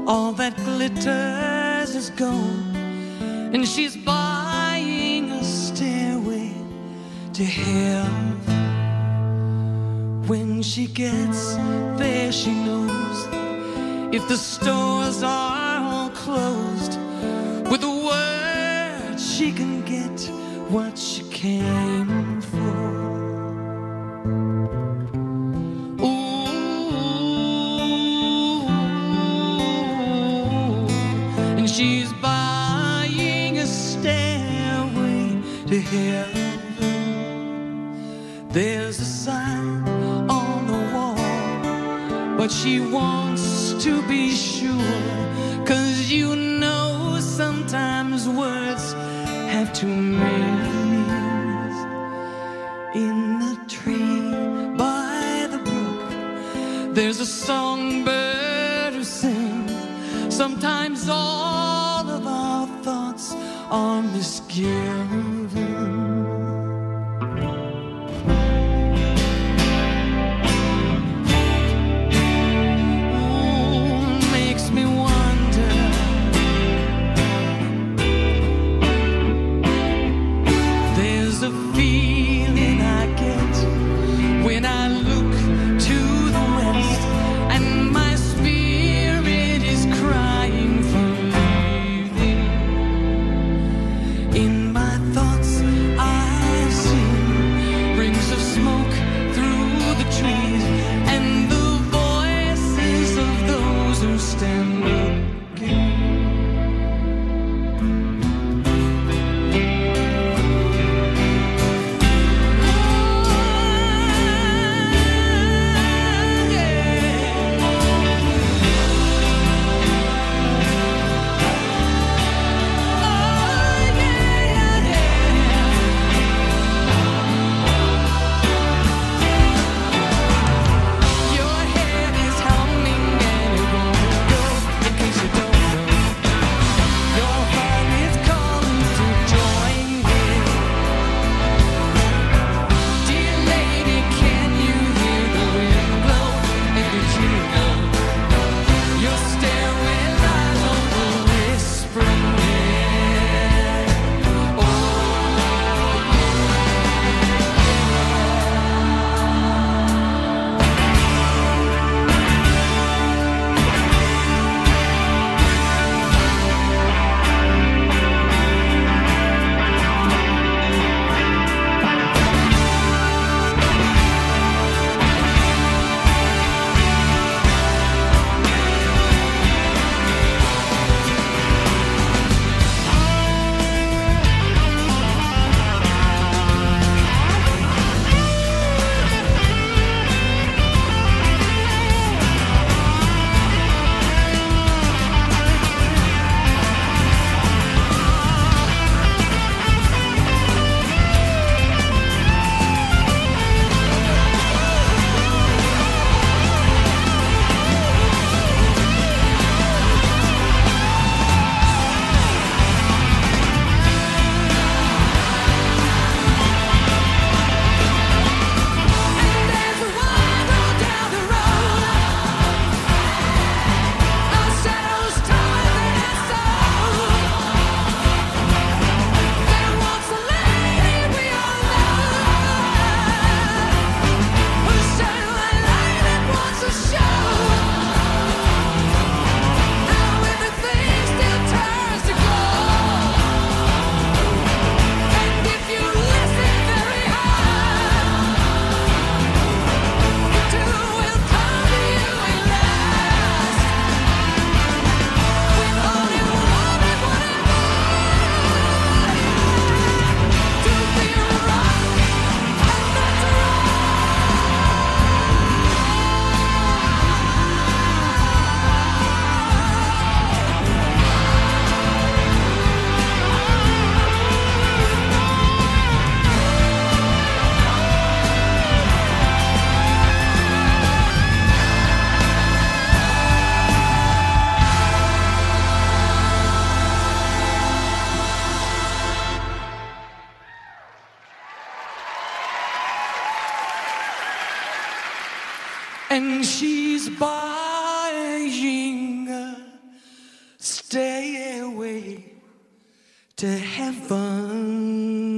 all that glitters is gold, and she's buying a stairway to heaven. When she gets there, she knows if the stores are all closed, with a word she can get what she came for. She's buying a stairway to heaven. There's a sign on the wall, but she wants to be sure, 'cause you know sometimes words have two meanings. In the tree by the brook, there's a songbird who sings. Sometimes all of our thoughts are misgiven. Makes me wonder. There's a feeling I get when I look to the west, and my spirit is crying for leaving. In my thoughts I've seen rings of smoke through the trees, and the voices of those who stand looking. And she's buying a stairway to heaven.